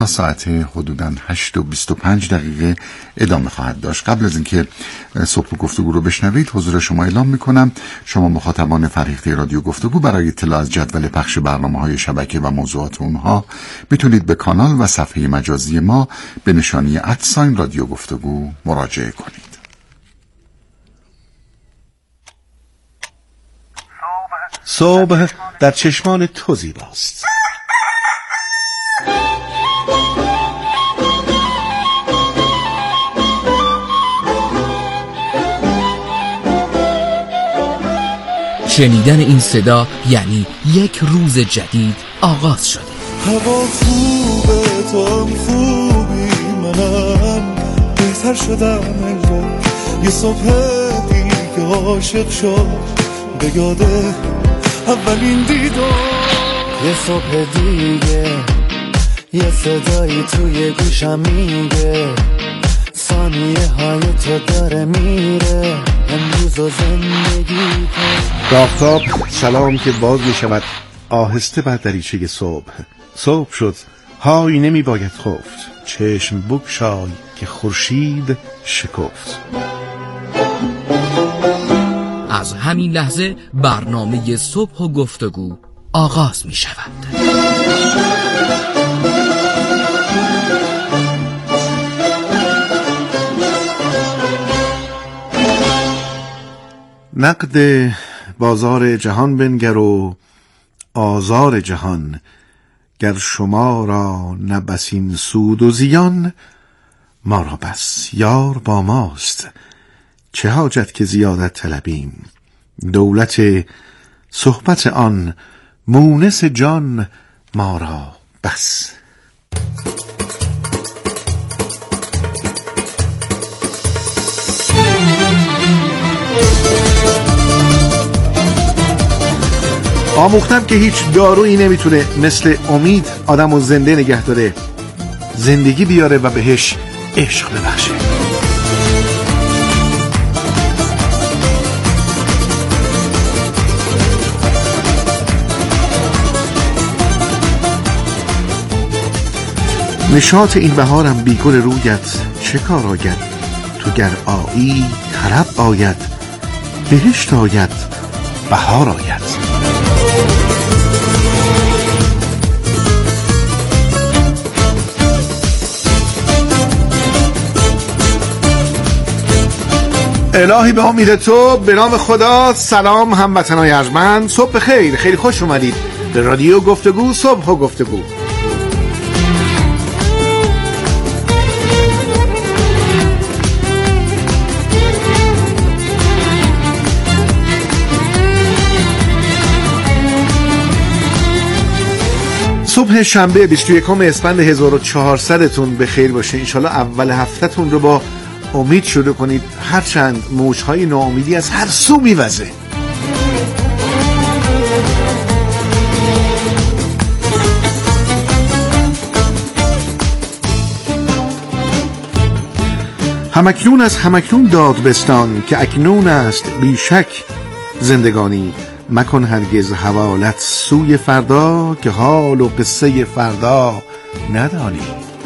تا ساعت حدوداً 8:25 ادامه خواهد داشت. قبل از اینکه صبح گفتگو رو بشنوید حضور شما اعلام میکنم شما مخاطبان فرهیخته رادیو گفتگو برای اطلاع از جدول پخش برنامه‌های شبکه و موضوعات اونها میتونید به کانال و صفحه مجازی ما به نشانی @رادیو گفتگو مراجعه کنید. صبح در چشمان تو زیباست. شنیدن این صدا یعنی یک روز جدید آغاز شده. هوا خوبه تو هم خوبی منم بهتر شدم انگار یه صبح دیگه عاشق شد به یاده اولین دیدار یه صبح دیگه یه صدایی توی گوشم میگه ثانیه های تو داره میره امروز و زندگی کن. آفتاب سلام که باز می شود آهسته بر دریچه صبح شد های نمی باید خفت چشم بگشای که خورشید شکفت. از همین لحظه برنامه صبح و گفتگو آغاز می شود. نقد بازار جهان بنگر و آزار جهان گر شما را نبسین سود و زیان ما را بس یار با ماست چه حاجت که زیادت طلبیم دولت صحبت آن مونس جان ما را بس. آموختم که هیچ دارویی نمیتونه مثل امید آدمو زنده نگه داره، زندگی بیاره و بهش عشق ببخشه. نشاط این بهارم بیگل رویت چه کار آید تو گر آیی طرب آید بهشت آید بهار آید. الهی به امید تو به نام خدا. سلام هموطنان ارجمند، صبح بخیر، خیلی خوش اومدید به رادیو گفتگو صبح و گفتگو. صبح شنبه 21 اسفند 1400 تون به خیر باشه. انشالله اول هفته‌تون رو با امید شروع کنید هرچند موجهای ناامیدی از هر سو میوزه. همکنون از همکنون داد بستان که اکنون است بیشک زندگانی مکن هرگز حوالت سوی فردا که حال و قصه فردا ندانی.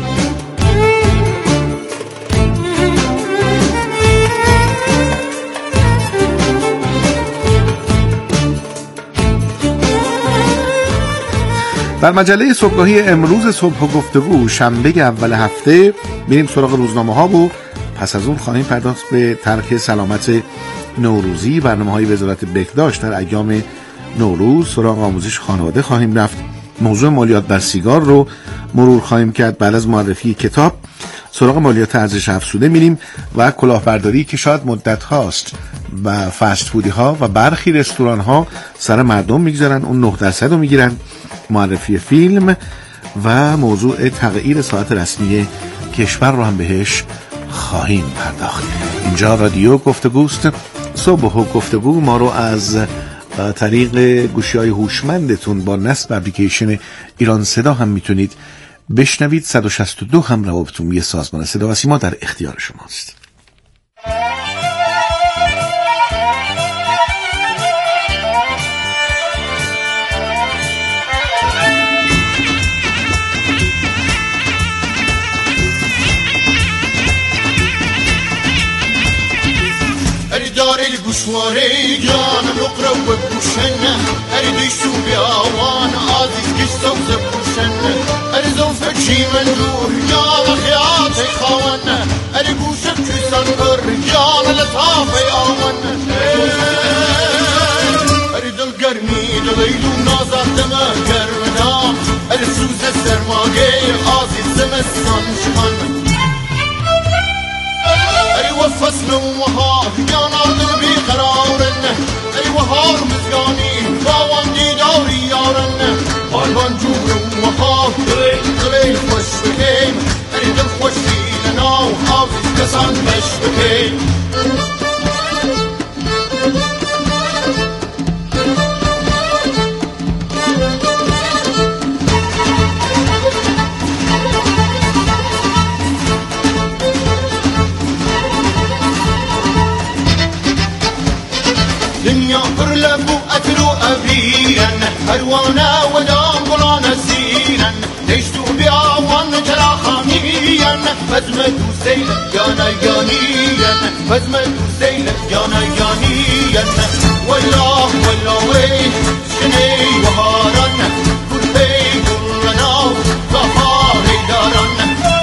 در مجله صبحگاهی امروز صبح و گفتگو شنبه اول هفته میریم سراغ روزنامه ها و پس از اون خواهیم پرداخت به طرح سلامت نوروزی، برنامه‌های وزارت بهداشت در ایام نوروز، سراغ آموزش خانواده خواهیم رفت، موضوع مالیات بر سیگار رو مرور خواهیم کرد، بعد از معرفی کتاب سراغ مالیات ارزش افزوده میریم و کلاهبرداری که شاید مدت هاست و فست فودی ها و برخی رستوران ها سر مردم میگذارن اون 9% رو میگیرن، معرفی فیلم و موضوع تغییر ساعت رسمی کشور رو هم بهش خواهیم پرداخت. اینجا رادیو گفتگوست صبح و گفتگو. ما رو از طریق گوشی‌های هوشمندتون با نصب اپلیکیشن ایران صدا هم میتونید بشنوید. 162 هم روابط عمومی سازمان صدا و سیما در اختیار شماست. گوشواره جان نقره و گوشنه اری دیشو بیاوان عزیز گشتو زبوشنه اری زوفه چی من دور جان خیات خوانه اری گوشه کسان بر جان لطافه آوانه اری دل گرمی دلیلو نازد دمه گرمنا اری سوز سرماگه عزیز زمستان شخانه ای و فصل و ها جانا دل بی قرارن ای و هار مزگانی باوان دیداری یارن آلبان جور و ها دلی خوش بکیم ای دل خوشی لنا و حافظ کسان بش بکیم دنيا قرلب وأتلو أبيا أروانا ودام قلانا سينا نشتو بيعوان ترى خاميا فزمة سيلة جانا جانيا فزمة سيلة جانا جانيا والله والله ويه شني وهارن كل بي كلنا ظفاري دارن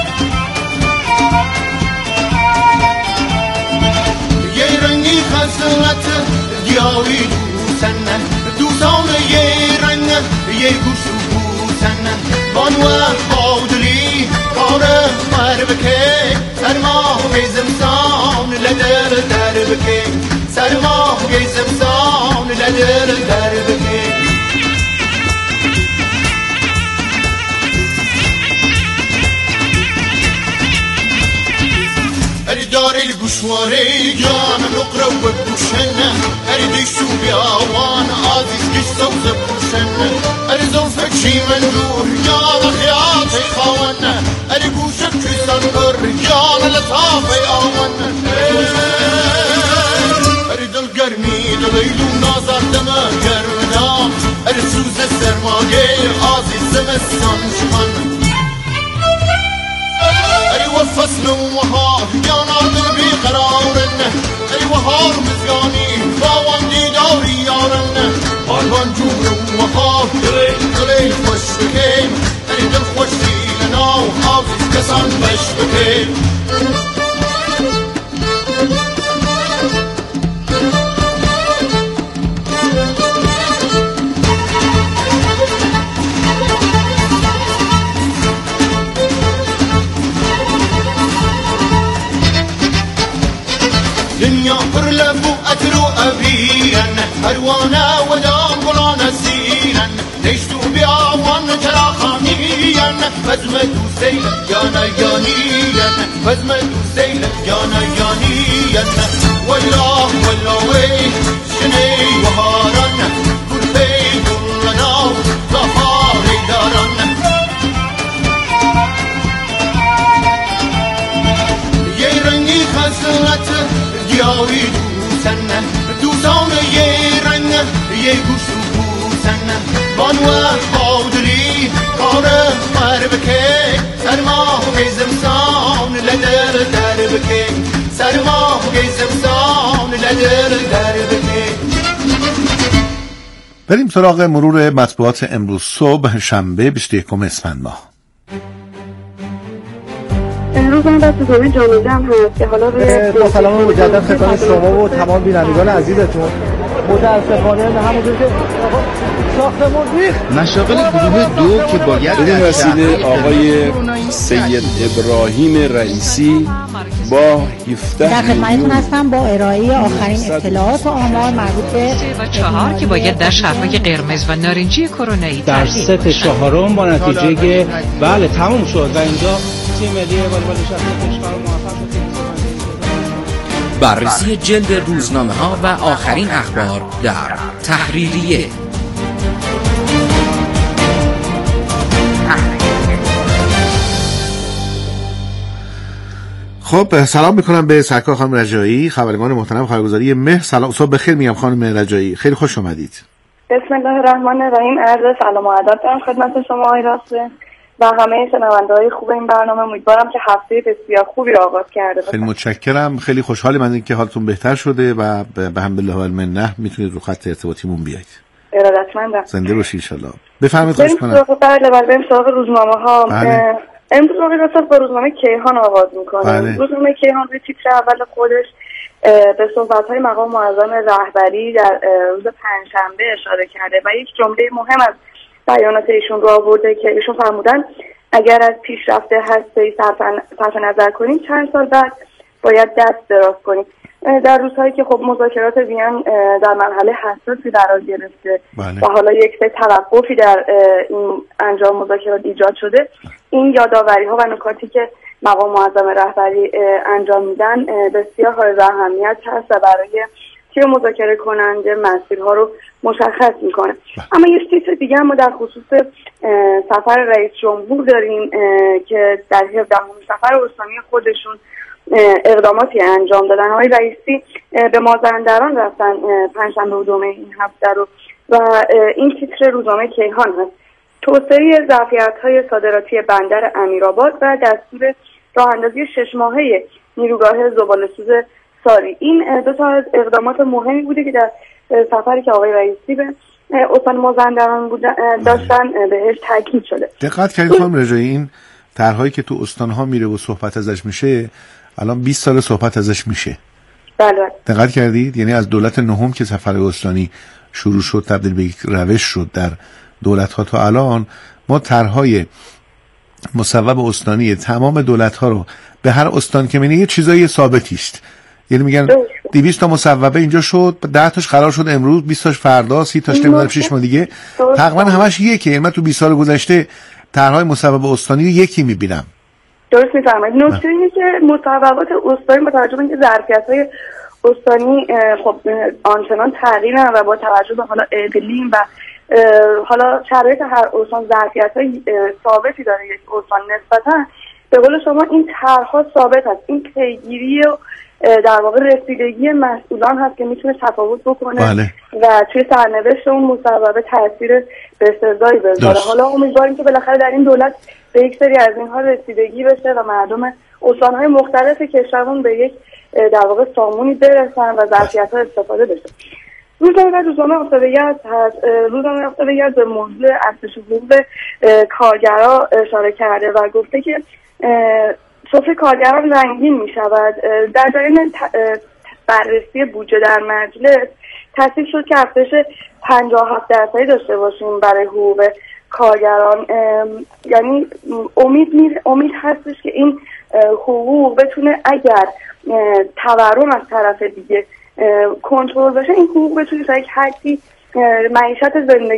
يرني خسلت یاری دوستن دوستان یه رنگ یه گوش بوسن بانو بادلی کاره مر بکه سرما گیزمسان لدر در بکه سرما گیزمسان لدر در بکه اری داری الگوشواره جان نقره و گوشنه اری دیشو بیاوان عزیز گشتو زبوشنه اری زوفه چی من دور جان خیات خوانه اری گوشه کسان بر جان لطافه آوانه اری دل گرمی دلیلو نازد دمه گرمنا اری سوز سرماگه عزیز زمستان شخانه ای و فصل و ها جانا دل بی قرارن ای و هار مزگانی باوان دیداری یارن آلبان جور و ها دلی خوش بکیم ای دل خوشی لنا و حافظ کسان بش بکیم دنيا قرلب وأتلو أبيا أروانا ودام قلانا سينا نشتو بيعوان ترى خاميا فزمة سيلة جانا جانيا فزمة سيلة جانا جانيا والله والله ويه شني وهارن كل بي كلنا ظفاري دارن يرني خسلت یاری دوستن دوستان یه رنگ یه گوش بوسن بانو بادلی کاره مر بکه سرما گیزمسان لدر در بکه سرما گیزمسان لدر در بکه. بریم سراغ مرور مطبوعات امروز صبح شنبه 21 اسفند ماه. امروز من دست دومی جانوزه هم هست که حالا با سلام مجدد خدمت شما و تمام بینندگان عزیزتون. متاسفانه همونطور که ساختمون ریخت مشاغل گروه دو که باید بدین وسیله آقای سید ابراهیم رئیسی با 17 در خدمتتون هستم با ارائه آخرین اطلاعات و آمار مربوط به 4 که باید در شهرهای قرمز و نارنجی کرونایی در ست چهارم با نتیجه بله تموم شد و اینجا تیم ملی والیبال نشسته کشور موفق شد. بررسی جلد روزنامه ها و آخرین اخبار در تحریریه. خب سلام میکنم به سرکار خانم رجایی، خبرنگار محترم خبرگزاری مهر. سلام، صبح بخیر میگم خانم رجایی، خیلی خوش اومدید. بسم الله الرحمن الرحیم. عرض سلام و ادب دارم خدمت شما آقای راسته. و همه شنونده‌های خوب این برنامه. امیدوارم که هفته بسیار خوبی را آغاز کرده باشید. خیلی متشکرم. خیلی خوشحالم از اینکه حالتون بهتر شده و به هم بالله و المنه میتونید رو خط ارتباطیمون بیایید. ارادتمندم. زنده باشید ان شاء الله. بفرمایید. خواهش کنم. بله بریم سراغ روزنامه‌ها. امروز رو با روزنامه کیهان آغاز می‌کنیم. روزنامه کیهان به تیتر اول خودش به صحبت‌های مقام معظم رهبری در روز پنجشنبه اشاره کرده و یک جمله مهم از بیانات ایشون رو آورده که ایشون فرمودن اگر از پیشرفت هسته‌ای صرف نظر کنیم چند سال بعد باید دست دراز کنیم. در روزهایی که خب مذاکرات وین در مرحله حساسی قرار گرفته و حالا یک سری توقفی در این انجام مذاکرات ایجاد شده، این یادآوری‌ها و نکاتی که مقام معظم رهبری انجام میدن بسیار حائز اهمیت هست و برای تیم مذاکره کننده مسیرها رو مشخص میکنه. اما یه چیز دیگه هم ما در خصوص سفر رئیس جمهور داریم که در 17مین سفر استانی خودشون اقداماتی انجام دادن. آقای رئیسی به مازندران رفتن پنجشنبه و دوم این هفته رو و این تیتر روزنامه کیهان هست: توسعه ظرفیت‌های صادراتی بندر امیرآباد و دستور راه اندازی 6 ماهه نیروگاه زباله‌سوز ساری. این دو تا از اقدامات مهمی بوده که در سفری که آقای رئیسی به استان مازندران داشتن بهش تاکید شده. دقت کردید خانم رجایی این طرحهایی که تو استان‌ها میره و صحبت ازش میشه الان 20 سال صحبت ازش میشه. بله. دقت کردید؟ یعنی از دولت نهم که سفر استانی شروع شد تبدیل به یک روش شد در دولت‌ها تا الان ما طرحهای مصوب استانی تمام دولت‌ها رو به هر استان که می‌بینی یه چیزای ثابتی است. یعنی میگن 200 تا مصوبه اینجا شد، 10 تاش قرار شد امروز، 20 تاش فردا، 30 تاش نمیدونم 6 ماه دیگه. تقریبا همش یکیه. یعنی من تو 20 سال گذشته طرحهای مصوب استانی یکی می‌بینم. درست می‌فرمایید. نکته اینه که مصوبات استانی با توجه به اینکه ظرفیت‌های استانی خب آنچنان تغییر نداره و با توجه به حالا اقلیم و حالا شرایط هر استان ظرفیت‌های ثابتی داره یک استان نسبتاً به قول شما این طرح‌ها ثابت هست. این پیگیری و در واقع رسیدگی مسئولان هست که میتونه تفاوت بکنه و توی سرنوشت اون مصوبه تاثیر بسزایی بذاره. حالا امیدواریم که بالاخره در این دولت به یک سری از اینها رسیدگی بشه و مردم استان‌های مختلف کشورمون به یک در واقع سامونی برسن و ظرفیت‌ها استفاده بشه. روزنامه آفتابگرد هست. روزنامه آفتابگرد به موضوع افزایش حقوق کارگرها اشاره کرده و گفته که سفره کارگران رنگین می شود. در جریان بررسی بودجه در مجلس تصویب شد که افزایش 57% داشته باشیم برای حقوق کارگران. یعنی امید هستش که این حقوق بتونه اگر تورم از طرف دیگه کنترل بشه این حقوق بتونه تا یک حدی معیشت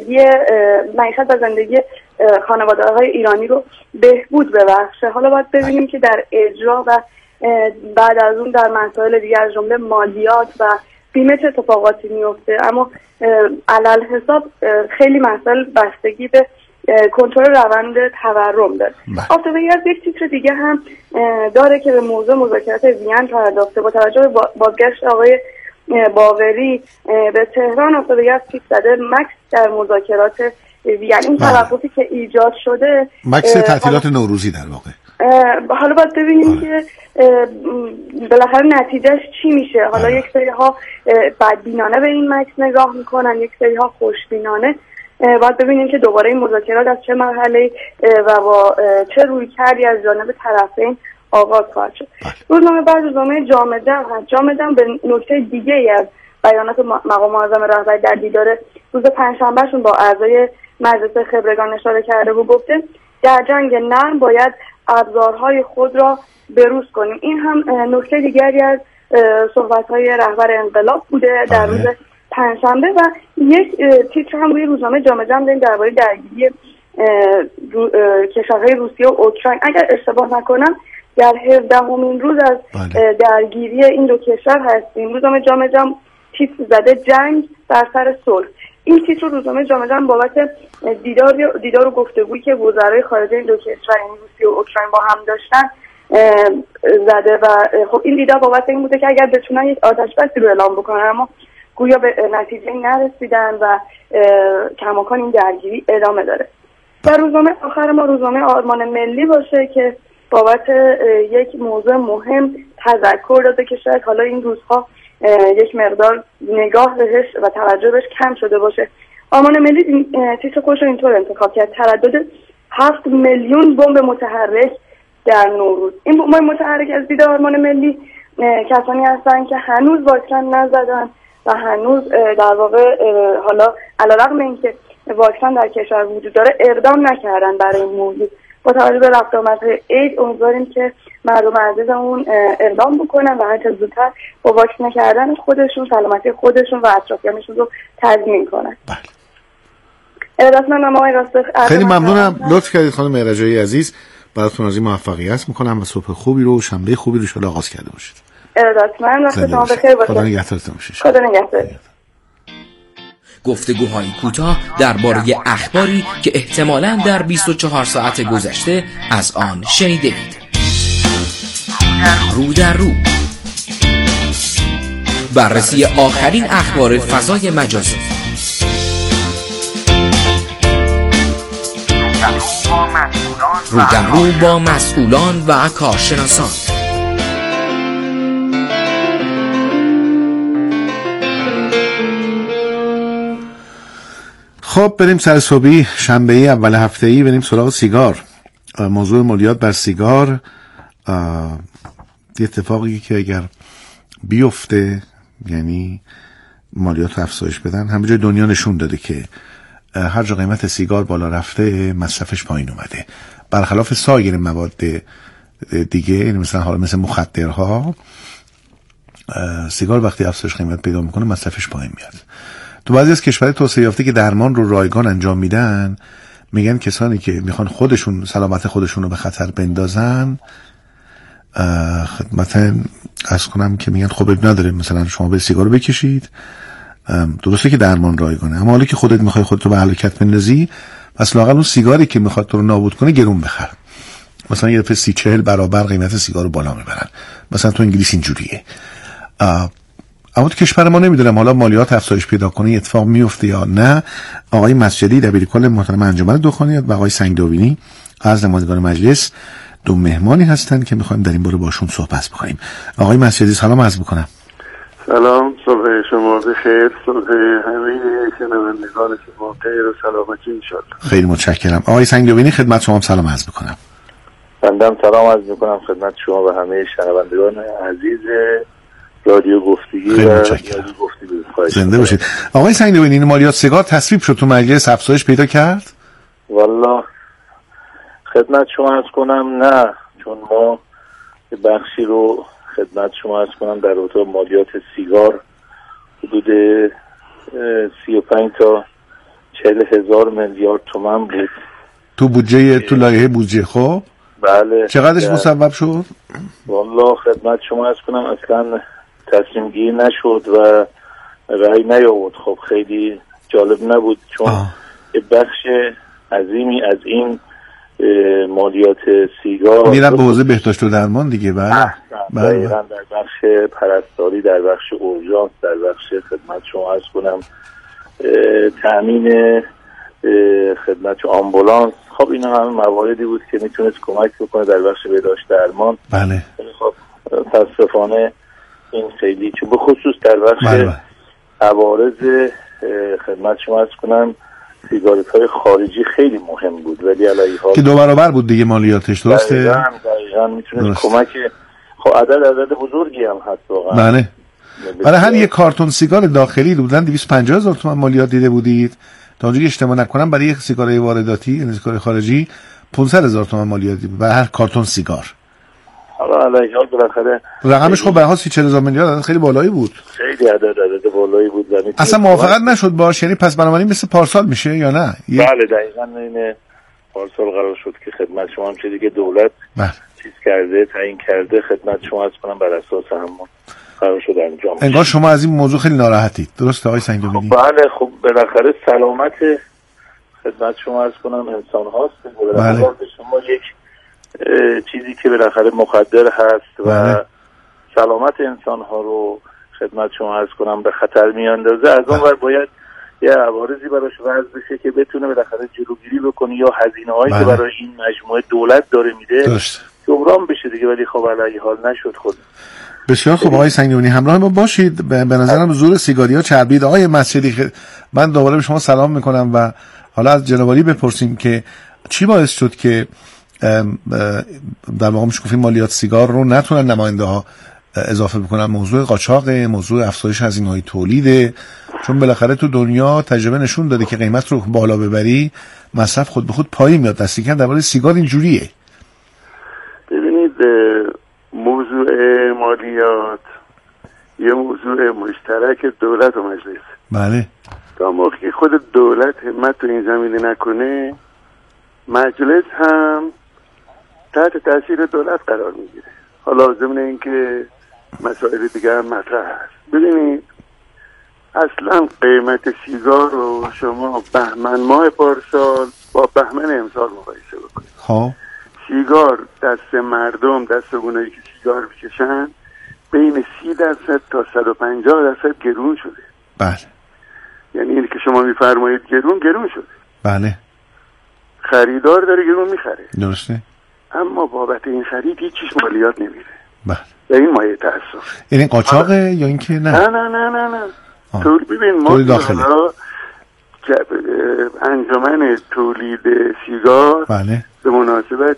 و زندگی خانواده‌های ایرانی رو بهبود ببخشه. حالا باید ببینیم که در اجرا و بعد از اون در مسائل دیگه از جمله مالیات و بیمه چه اتفاقاتی میفته، اما علل حساب خیلی مسائل بستگی به کنترل روند تورم داره. آفتابگرد یک تیتر دیگه هم داره که به موضوع مذاکرات وین پرداخته. با توجه به بازگشت آقای باقری به تهران آفتابگرد تیتر زده مکس در مذاکرات وین. این توقفی که ایجاد شده مکس تعطیلات نوروزی در واقع. حالا باید ببینیم که بالاخره نتیجهش چی میشه. حالا یک سری ها بدبینانه به این مکس نگاه میکنن، یک سری ها خوشبینانه. باید ببینیم که دوباره این مذاکرات از چه مرحله و با چه رویکردی از جانب طرفین آغاز خواهد شد. روزنامه جامعه هست. جامعه به نکته دیگه ای از بیانات مقام معظم رهبری در دیدار روز پنجشنبهشون با اعضای مجلس خبرگان اشاره کرده و گفته در جنگ نرم باید ابزارهای خود را بروز کنیم. این هم نکته دیگری از صحبت‌های رهبر انقلاب بوده در روز پنجشنبه و یک تیتر هم روی روزنامه جامعه داریم درباره درگیری کشورهای روسیه و اوکراین. اگر اشتباه نکنم در 17مین روز از درگیری این دو کشور هستیم. روزنامه جامعه تیتر زده جنگ بر سر صلح. این تیتر روزنامه جامعه بابت دیدار و گفتگویی که وزرای خارجه این دو کشور یعنی روسیه و اوکراین با هم داشتن زده و خب این دیدار بابت این بوده که اگر بتونن یک آتشبسی رو اعلام بکنن، اما گویا به نتیجه نرسیدن و کماکان این درگیری ادامه داره. و روزنامه آخر ما روزنامه آرمان ملی باشه که بابت یک موضوع مهم تذکر داده که شاید حالا این روزها یک مقدار نگاه بهش و توجه بهش کم شده باشه. آرمان ملی تیتر خودش رو اینطور انتخاب کرد: تردد 7 میلیون بمب متحرک در نوروز. این بمب متحرک از دید آرمان ملی کسانی هستن که هنوز واکسن نزدن و هنوز در واقع حالا علیرغم اینکه واکسن در کشور وجود داره اقدام نکردن برای این موضوع. با توجه به رفت آمدهای عید امیدواریم که مردم عزیزمون اقدام بکنن و هرچه زودتر با واکسن کردن خودشون سلامتی خودشون و اطرافیانشون رو تضمین کنن. خیلی ممنونم، لطف کردید خانم رجایی عزیز. براتون آرزوی موفقیت میکنم و صبح خوبی رو، شنبه خوبی رو انشالله آغاز کرده باشید. ارادتمند، وقتتون بخیر باشه. خدا نگهدارتون باشه. خدا نگهدار. گفتگوهای کوتاه درباره اخباری که احتمالاً در 24 ساعت گذشته از آن شنیدید. رو در رو، بررسی آخرین اخبار فضای مجازی. رو در رو با مسئولان و کارشناسان. خب بریم سر صبحی شنبه اول هفته‌ای بریم سراغ سیگار. موضوع مالیات بر سیگار اتفاقی که اگر بیفته یعنی مالیات افزایش بدن، همه جای دنیا نشون داده که هر جا قیمت سیگار بالا رفته مصرفش پایین اومده، برخلاف سایر مواد دیگه. یعنی مثل مخدرها، سیگار وقتی افزایش قیمت پیدا میکنه مصرفش پایین میاد. تو بعضی از کشورهای توسعه یافته که درمان رو رایگان انجام میدن، میگن کسانی که میخوان خودشون سلامت خودشون رو به خطر بندازن، خدمت عرض کنم که میگن خب اب نداره مثلا شما به سیگار بکشید، درسته که درمان رایگانه، اما حالا که خودت میخوای خودت رو به هلاکت بندازی، پس لااقل اون سیگاری که میخواد تو رو نابود کنه گرون بخر. مثلا یه دفعه 30-40 برابر قیمت سیگار رو بالا میبرن. مثلا تو انگلیس اینجوریه. اما تو کشور ما نمیدونم حالا مالیات افزایش پیدا کنه اتفاق میفته یا نه. آقای مسجدی دبیرکل محترم انجمن دخانیات و آقای سنگداوینی از نمایندگان مجلس دو مهمانی هستن که میخوایم در این باره باشون صحبت بکنیم. آقای مسجدی سلام عرض میکنم. سلام، صبح شما بخیر، صبح همه شنوندگان شما خیر و سلامتی انشالله. خیلی متشکرم. آقای سنگداوینی خدمت شما سلام عرض میکنم. بندم سلام عرض میکنم خدمت شما و همه شنوندگان عزیز رادیو گفتگو. خیلی متشکرم. زنده باشید. آقای سنگداوینی، این مالیات سیگار تصویب شد تو مجلس، افزایش پیدا کرد؟ والا خدمت شما عرض کنم نه، چون ما بخشی رو خدمت شما عرض کنم در رابطه مالیات سیگار حدود 35 تا 40 هزار میلیارد تومان بود تو بودجه، تو لایحه بودجه. خب بله. چقدرش مسبب شد؟ والا خدمت شما عرض کنم اصلا تصمیم گیری نشد و رأی نیاورد. خب خیلی جالب نبود چون بخش عظیمی از این مالیات سیگار میرن به حوزه بهداشت و درمان دیگه. بله دقیقاً در بخش پرستاری، در بخش اورژانس، در بخش خدمت شما عرض کنم تأمین خدمت آمبولانس. خب اینا همه مواردی بود که میتونست کمک بکنه در بخش بهداشت درمان. بله. خب متاسفانه این خیلی چون به خصوص در بخش عوارض خدمت شما عرض کنم سیگارت های خارجی خیلی مهم بود، ولی علیه حال که 2 برابر بود دیگه مالیاتش. درسته؟ دقیقاً میتونست کمک. خب عدد بزرگی هم هست واقعا. بله. برای هر یک کارتون سیگار داخلی بودن 250,000 تومان مالیات دیده بودید. تا اونجایی اشتباه نکنم برای یک سیگار وارداتی یعنی سیگار خارجی 500,000 تومان مالیات بود برای هر کارتون سیگار. حالا علیه حال بالاخره رقمش خب به ها 30-40,000 میلیارد خیلی بالایی بود. خیلی عدد بالایی بود. اصلا موافقت نشد باش، یعنی پس بنابراین مثل پارسال میشه یا نه؟ بله دقیقاً این پارسال قرار شد که خدمت شما هم چیزی که دولت چیز کرده تعیین کرده خدمت شما عرض کنم بر اساس همون قرار شد انجام. انگار شما از این موضوع خیلی ناراحتید. درسته آقای سنگداوینی؟ بله. خب بالاخره سلامت خدمت شما عرض کنم انسان هاست. بله. شما یک چیزی که بالاخره مخدر هست و سلامت انسان ها رو خدمت شما عرض کنم به خطر میاندازه، از اون ور باید یه عوارضی براش وضع بشه که بتونه بالاخره جلوگیری بکنه یا هزینه‌هایی که برای این مجموعه دولت داره میده جبران بشه دیگه. ولی خب علیه حال نشد. خود بسیار خوب آقای سنگیونی، همراه ما باشید. به نظرم زور سیگاریا چربید. آقای مسجدی، من دوباره به شما سلام میکنم و حالا از جناب عالی بپرسیم که چی باعث شد که در واقع میشه گفتیم مالیات سیگار رو نتونن نماینده ها اضافه بکنن؟ موضوع قاچاق، موضوع افزایش هزینه‌های تولید، چون بالاخره تو دنیا تجربه نشون داده که قیمت رو بالا ببری مصرف خود به خود پایین میاد. دستیکن درباره سیگار اینجوریه. ببینید موضوع مالیات یه موضوع مشترک دولت و مجلس. بله. تا موقعی که خود دولت همت تو این زمینه نکنه، مجلس هم تحت تاثیر دولت قرار میگیره. حالا ضمن اینکه مسائل دیگه هم مطرح هست. ببینید اصلا قیمت سیگار رو شما بهمن ماه پارسال با بهمن امسال مقایسه بکنید. خب سیگار دست مردم، دست اونایی که سیگار میکشن، بین 30% تا 150% گرون شده. بله. یعنی اینی که شما میفرمایید گرون شده. بله. خریدار داره گرون میخره. درسته. اما بابت این خرید هیچیش مالیات نمیره. بله. و این مایه تأسف. یعنی قاچاقه یا اینکه نه؟ نه. طول ببین ما انجمن تولید سیگار بله. به مناسبت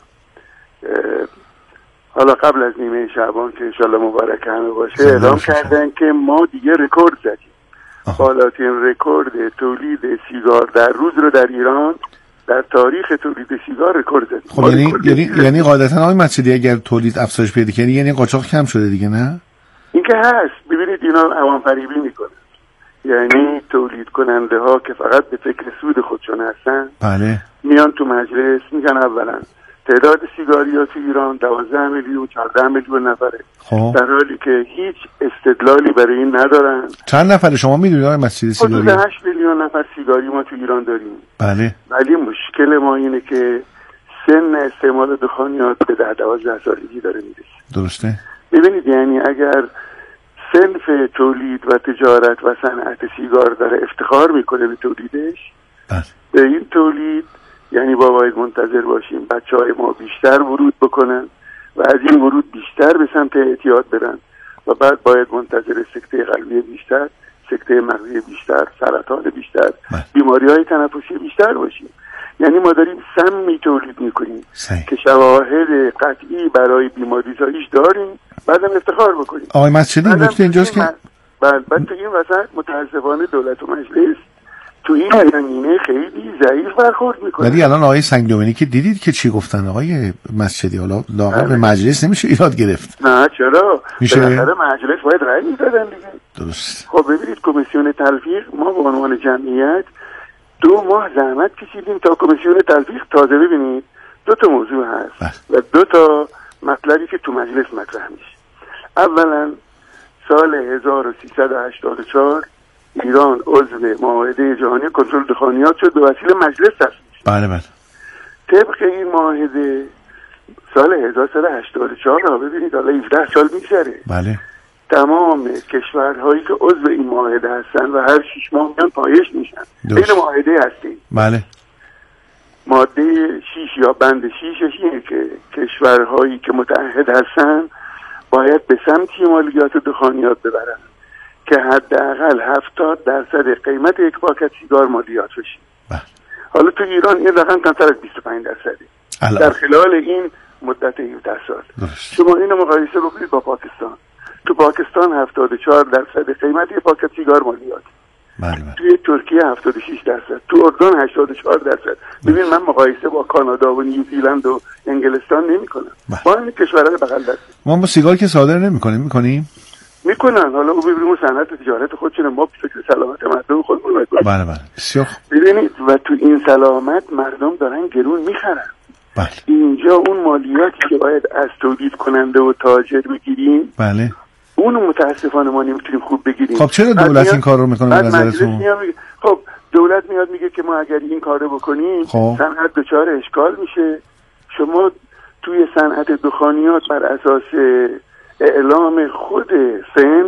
حالا قبل از نیمه شعبان که انشالله مبارک همه باشه اعلام کردن که ما دیگه رکورد زدیم. بالاترین رکورد تولید سیگار در روز رو در ایران در تاریخ تولید سیگار رکورد زدیم. خب یعنی قاعدتا آقای مسجدی اگر تولید افزایش پیدا کنه یعنی قاچاق کم شده دیگه، نه؟ این که هست. ببینید اینا عوام فریبی میکنن. یعنی تولید کننده ها که فقط به فکر سود خودشون هستن بله میان تو مجلس میگن اولا تعداد سیگاریا تو ایران 12 میلیون 14 میلیون نفره. خب. در حالی که هیچ استدلالی برای این ندارن. چند نفره شما میدونید آقای مسجدی سیگاری؟ 8 میلیون نفر سیگاری ما تو ایران داریم. بله. ولی مشکل ما اینه که سن استعمال دخانیات به 10-12 سالگی داره میرسه. درسته. ببینید یعنی اگر صنف تولید و تجارت و صنعت سیگار داره افتخار میکنه به تولیدش، به این تولید یعنی باید منتظر باشیم بچهای ما بیشتر ورود بکنن و از این ورود بیشتر به سمت اعتیاد برن و بعد باید منتظر سکته قلبی بیشتر، سکته مغزی بیشتر، سرطان بیشتر، بیماری‌های تنفسی بیشتر باشیم. یعنی ما داریم سمی تولید میکنیم که شواهد قطعی برای بیماری‌زاییش داریم، بعدم افتخار بکنیم. آقای مسجدی نکته اینجاست که بعد تو این وسط متاسفانه دولت و مجلس تو این زمینه خیلی ضعیف برخورد میکنه. ولی الان آقای سنگدومینی که دیدید که چی گفتن آقای مسجدی، حالا لااقل به مجلس نمیشه ایراد گرفت. نه چرا؟ میشه بالاخره مجلس باید رأی میدادن دیگه. درست. خب ببینید کمیسیون تلفیق ما به عنوان جمعیت 2 ماه زحمت کشیدیم تا کمیسیون تلفیق تازه ببینید 2 تا موضوع هست و 2 تا مطلبی که تو مجلس مطرح میشه. اولا سال 1384 ایران عضو معاهده جهانی کنترل دخانیات شد به وسیله مجلس تصویب شد. بله. طبق این معاهده سال 1384 را ببینید حالا 17 سال میگذره. بله. تمام کشورهایی که عضو این معاهده هستن و هر 6 ماه میان پایش میشن. این معاهده هستی. بله. ماده 6 یا بند 6 اینه که کشورهایی که متعهد هستن باید به سمتی مالیات دخانیات ببرن که حداقل 70% قیمت یک پاکت سیگار مالیات بشه. حالا تو ایران این رقم کمتر از 25% در خلال این مدت 17 سال. شما اینو مقایسه بکنید با پاکستان. تو پاکستان 74% قیمت یک پاکت سیگار مالیات. توی ترکیه 76%، تو اردن 84%. ببین من مقایسه با کانادا و نیوزیلند و انگلستان نمی‌کنم. با این کشورهای بغل دست. ما سیگار که صادر نمی‌کنیم. میکنن حالا او ببینیم صنعت تجارت خودشون ما فکر سلامت مردم خودمون بله بسیار ببینید و تو این سلامت مردم دارن گرون میخرن. بله. اینجا اون مالیاتی که باید از تولید کننده و تاجر بگیریم بله اونو متاسفانه ما نمیتونیم خوب بگیریم. خب چرا دولت این کار رو میکنه به نظرتون؟ خب دولت میاد میگه که ما اگر این کار رو بکنیم صنعت دچار اشکال میشه. شما توی صنعت دخانیات بر اساس اعلام خود صنف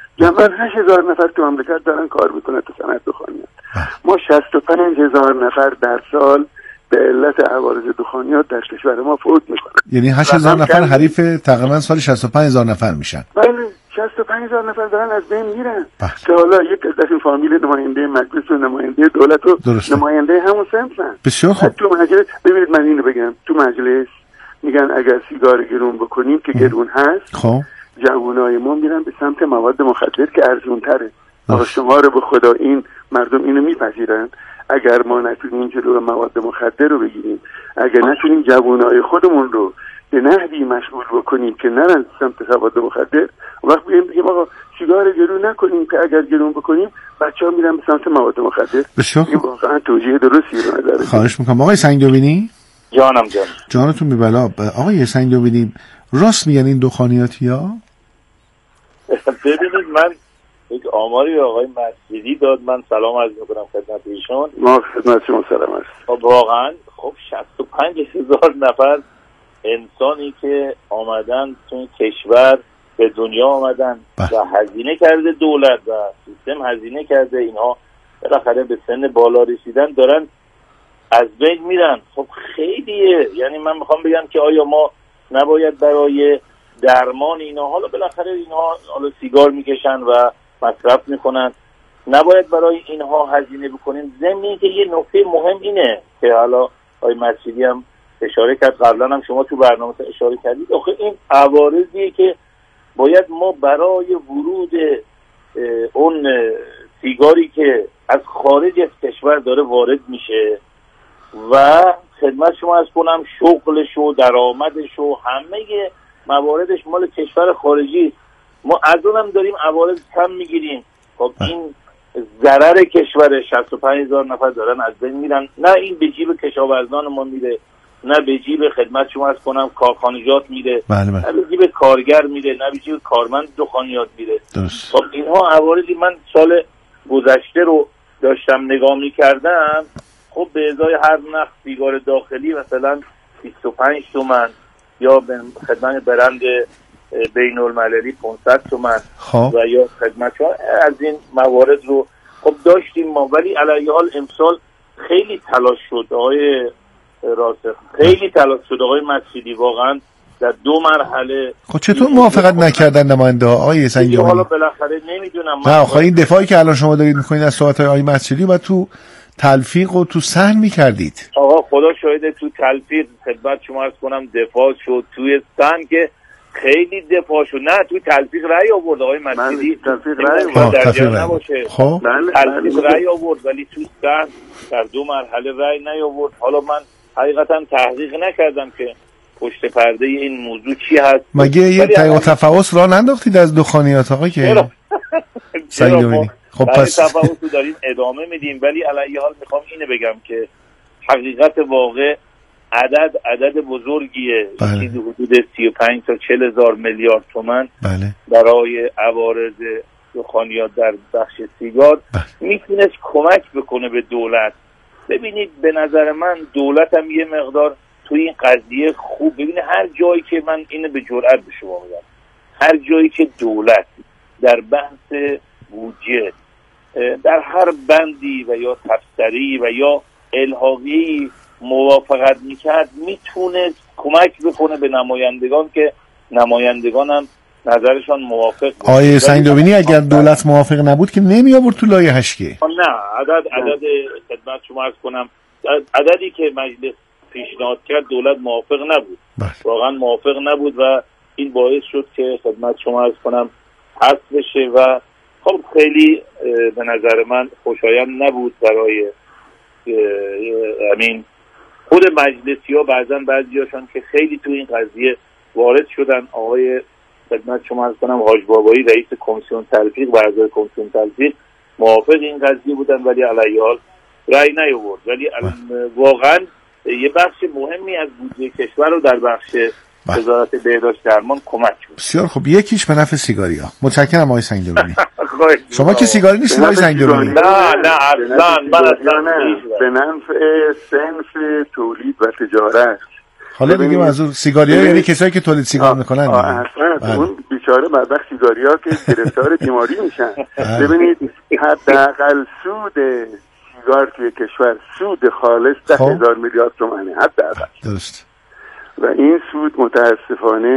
جمعاً 8,000 نفر تو مملکت دارن کار میکنن تو صنعت دخانیات. ما 65,000 نفر در سال به علت عوارض دخانیات در کشور ما فوت میکنن. یعنی 8,000 نفر حریف تقریبا سال 65,000 نفر میشن. بله 65,000 نفر دارن از بین میرن که حالا یک از این فامیل نماینده مجلس و نماینده دولت و نماینده همون صنفن. بسیار خوب. تو مجلس ببینید من اینو بگم، تو مجلس میگن اگر سیگار گرون بکنیم که گرون هست، خب جوانای ما میرن به سمت مواد مخدر که ارزون تره. آقا شما رو به خدا این مردم اینو میپذیرن؟ اگر ما نتونیم جلو مواد مخدر رو بگیریم، اگر نتونیم جوانای خودمون رو به نحوی مشغول بکنیم که نرن سمت مواد مخدر، وقت بگیم آقا سیگار گرون نکنیم که اگر گرون بکنیم بچه‌ها میرن به سمت مواد مخدر. بسیار خوب. واقعا توجیه درستی رو نداره. خواهش میکنم. آقای سنگدوبینی جانم جانتون میبلا. آقای سنگدوبینی راست میگن این دخانیاتی‌ها؟ ببینید من یک آماری آقای مسجدی داد، من سلام عرض میکنم خدمت ایشون. ما خدمت شما سلام عرض. واقعا خب 65,000 نفر انسانی که آمدن تو این کشور به دنیا آمدن و هزینه کرده دولت و سیستم هزینه کرده، اینها بالاخره به سن بالا رسیدن دارن از بین میرن. خب خیلیه. یعنی من میخوام بگم که آیا ما نباید برای درمان اینا، حالا بالاخره اینها حالا سیگار میکشن و مصرف میکنن، نباید برای اینها هزینه بکنیم؟ ضمن اینکه یه نکته مهم اینه که حالا آقای مسجدی هم اشاره کرد، قبلا هم شما تو برنامه اشاره کردید، آخه این عوارضیه که باید ما برای ورود اون سیگاری که از خارج از کشور داره وارد میشه و خدمت شما از کنم شغلش و درآمدش و همه مواردش مال کشور خارجی، ما از اونم داریم عوارض کم میگیریم. خب این ضرر کشور 65,000 نفر دارن از بین میرن، نه این به جیب کشاورزان ما میره، نه به جیب خدمت شما از کنم کارخانجات میره، بله. نه به جیب کارگر میره، نه به جیب کارمند دخانیات میره. خب اینها عوارضی من سال گذشته رو داشتم نگاه میکردم، خب به ازای هر نخ سیگار داخلی مثلا 25 تومن یا به خدمت برند بین المللی 500 تومن و یا خدمت از این موارد رو خب داشتیم ما. ولی علیه حال امسال خیلی تلاش شد آقای راسخ، خیلی تلاش شد آقای مسجدی، واقعا در 2 مرحله. خب چطور موافقت نکردن نماینده ها آقای سنگدوبینی؟ حالا بالاخره نمیدونم. نه آخه این دفاعی که الان شما دارید میکنید از صحبت آقای مسجدی و تو تلفیق و تو صحن میکردید. آقا خدا شاهده تو تلفیق خدمت شما عرض کنم دفاع شد، توی صحن که خیلی دفاع شد، نه توی تلفیق رأی آورد آقای مسجدی، تلفیق رأی نباشه. خب تلفیق رأی آورد ولی توی صحن در 2 مرحله رأی نیاورد. حالا من حقیقتا تحقیق نکردم که پشت پرده این موضوع چی هست. مگه یه تحقیق و تفحص راه ننداختید از دخانیات آقا که سنگدوبینی؟ خب پس تفحص رو داریم ادامه میدیم، ولی علیه حال میخوام اینو بگم که حقیقت واقع عدد بزرگیه. بله. چیزی حدود 35 تا 40,000 میلیارد تومان بله. برای عوارض دخانیات در بخش سیگار میتونست کمک بکنه به دولت. ببینید به نظر من دولت هم یه مقدار توی این قضیه خوب، ببینید هر جایی که من اینو به جرئت به شما میگم، هر جایی که دولت در بحث بودجه در هر بندی و یا تبصری و یا الحاقی موافقت میکرد، میتونه کمک بکنه به نمایندگان که نمایندگان هم نظرشان موافق بود. آیه سنگدوبینی اگر دولت موافق نبود که نمی آورد تو لایحه‌اش که. نه عدد خدمت شما عرض کنم عددی که مجلس پیشنهاد کرد دولت موافق نبود. واقعا موافق نبود و این باعث شد که خدمت شما عرض کنم حذف بشه و خب خیلی به نظر من خوشایند نبود برای همین خود مجلسی ها. بعضی هاشون که خیلی تو این قضیه وارد شدن، آقای خدمت شما عرض کنم حاج بابایی رئیس کمیسیون تلفیق و اعضای کمیسیون تلفیق موافق این قضیه بودن ولی علیه حال رأی نیاورد. ولی واقعا یه بخش مهمی از بودجه کشور رو در بخش وزارت بهداشت درمان کمک شد. بسیار خب. یکیش به نفع سیگاریا. متشکرم آقای سنگدوبینی. شما که سیگاری نیستید آقای سنگدوبینی؟ نه اصلا من به نفع صنف تولید و تجارت. حالا دیگه منظور سیگاریا یعنی کسایی که تولید سیگار میکنن. اصلا اون بیچاره بدبخت سیگاریا که گرفتار بیماری میشن. ببینید حداقل سود سیگار توی کشور سود خالص 10,000 میلیارد تومانه حداقل. درست. و این سود متاسفانه